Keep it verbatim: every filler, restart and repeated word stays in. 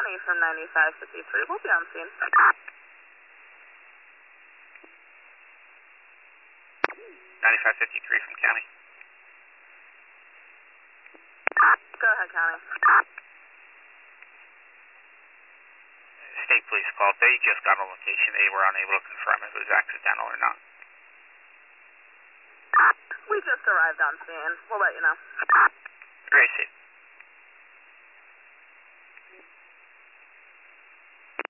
County from ninety-five fifty-three. We'll be on scene. ninety-five fifty-three from County. Go ahead, County. State Police called. They just got a location. They were unable to confirm if it was accidental or not. We just arrived on scene. We'll let you know. Very safe.